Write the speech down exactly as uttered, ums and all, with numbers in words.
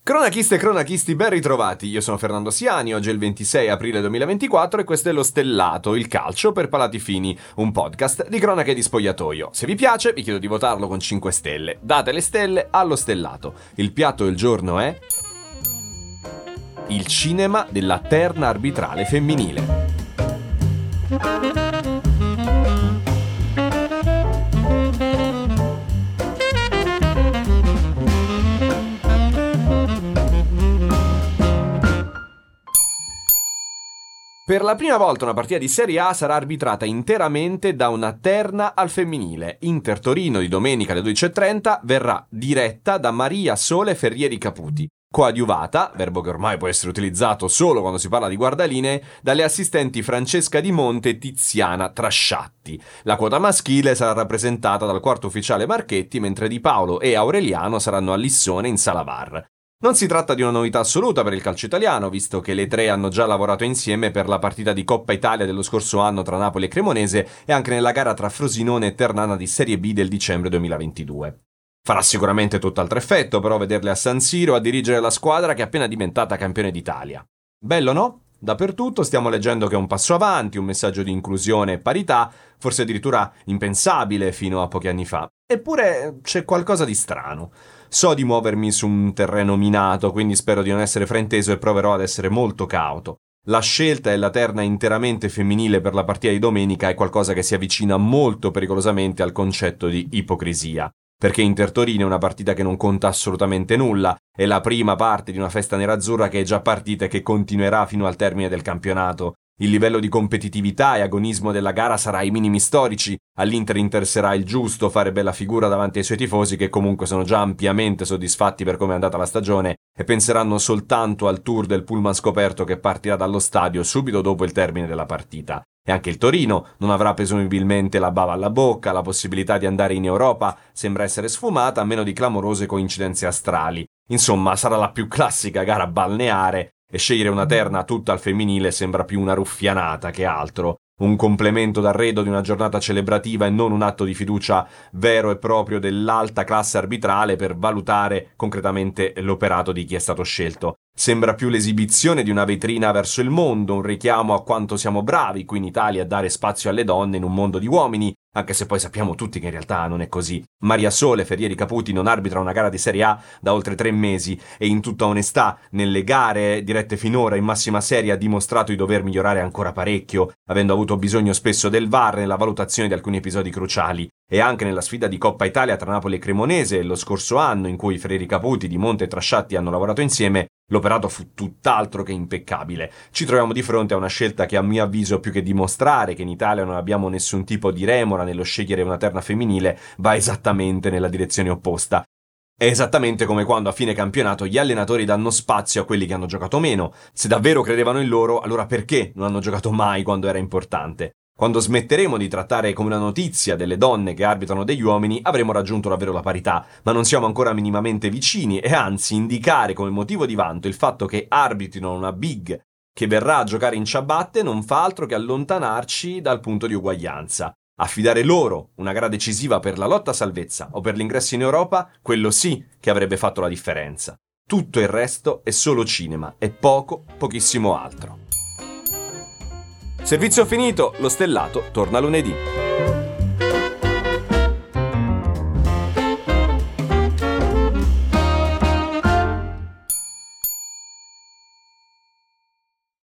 Cronachiste e cronachisti, ben ritrovati. Io sono Fernando Siani, oggi è il ventisei aprile duemilaventiquattro e questo è Lo Stellato, il calcio per palati fini, un podcast di cronache di spogliatoio. Se vi piace, vi chiedo di votarlo con cinque stelle. Date le stelle allo Stellato. Il piatto del giorno è il cinema della terna arbitrale femminile. Per la prima volta una partita di Serie A sarà arbitrata interamente da una terna al femminile. Inter-Torino di domenica alle dodici e trenta verrà diretta da Maria Sole Ferrieri Caputi, coadiuvata, verbo che ormai può essere utilizzato solo quando si parla di guardalinee, dalle assistenti Francesca Di Monte e Tiziana Trasciatti. La quota maschile sarà rappresentata dal quarto ufficiale Marchetti, mentre Di Paolo e Aureliano saranno a Lissone in sala V A R. Non si tratta di una novità assoluta per il calcio italiano, visto che le tre hanno già lavorato insieme per la partita di Coppa Italia dello scorso anno tra Napoli e Cremonese e anche nella gara tra Frosinone e Ternana di Serie B del dicembre duemilaventidue. Farà sicuramente tutt'altro effetto però vederle a San Siro a dirigere la squadra che è appena diventata campione d'Italia. Bello, no? Dappertutto stiamo leggendo che è un passo avanti, un messaggio di inclusione e parità, forse addirittura impensabile fino a pochi anni fa. Eppure c'è qualcosa di strano. So di muovermi su un terreno minato, quindi spero di non essere frainteso e proverò ad essere molto cauto. La scelta della terna interamente femminile per la partita di domenica è qualcosa che si avvicina molto pericolosamente al concetto di ipocrisia. Perché Inter-Torino è una partita che non conta assolutamente nulla, è la prima parte di una festa nerazzurra che è già partita e che continuerà fino al termine del campionato. Il livello di competitività e agonismo della gara sarà ai minimi storici, all'Inter interesserà il giusto fare bella figura davanti ai suoi tifosi che comunque sono già ampiamente soddisfatti per come è andata la stagione e penseranno soltanto al tour del pullman scoperto che partirà dallo stadio subito dopo il termine della partita. E anche il Torino non avrà presumibilmente la bava alla bocca, la possibilità di andare in Europa sembra essere sfumata a meno di clamorose coincidenze astrali. Insomma, sarà la più classica gara balneare e scegliere una terna tutta al femminile sembra più una ruffianata che altro. Un complemento d'arredo di una giornata celebrativa e non un atto di fiducia vero e proprio dell'alta classe arbitrale per valutare concretamente l'operato di chi è stato scelto. Sembra più l'esibizione di una vetrina verso il mondo, un richiamo a quanto siamo bravi qui in Italia a dare spazio alle donne in un mondo di uomini, anche se poi sappiamo tutti che in realtà non è così. Maria Sole Ferrieri Caputi non arbitra una gara di Serie A da oltre tre mesi e in tutta onestà nelle gare dirette finora in massima serie ha dimostrato di dover migliorare ancora parecchio, avendo avuto bisogno spesso del V A R nella valutazione di alcuni episodi cruciali. E anche nella sfida di Coppa Italia tra Napoli e Cremonese lo scorso anno, in cui Ferrieri Caputi, Di Monte e Trasciatti hanno lavorato insieme, l'operato fu tutt'altro che impeccabile. Ci troviamo di fronte a una scelta che a mio avviso, più che dimostrare che in Italia non abbiamo nessun tipo di remora nello scegliere una terna femminile, va esattamente nella direzione opposta. È esattamente come quando a fine campionato gli allenatori danno spazio a quelli che hanno giocato meno. Se davvero credevano in loro, allora perché non hanno giocato mai quando era importante? Quando smetteremo di trattare come una notizia delle donne che arbitrano degli uomini, avremo raggiunto davvero la parità, ma non siamo ancora minimamente vicini e anzi indicare come motivo di vanto il fatto che arbitrino una big che verrà a giocare in ciabatte non fa altro che allontanarci dal punto di uguaglianza. Affidare loro una gara decisiva per la lotta a salvezza o per l'ingresso in Europa, quello sì che avrebbe fatto la differenza. Tutto il resto è solo cinema e poco, pochissimo altro. Servizio finito, Lo Stellato torna lunedì.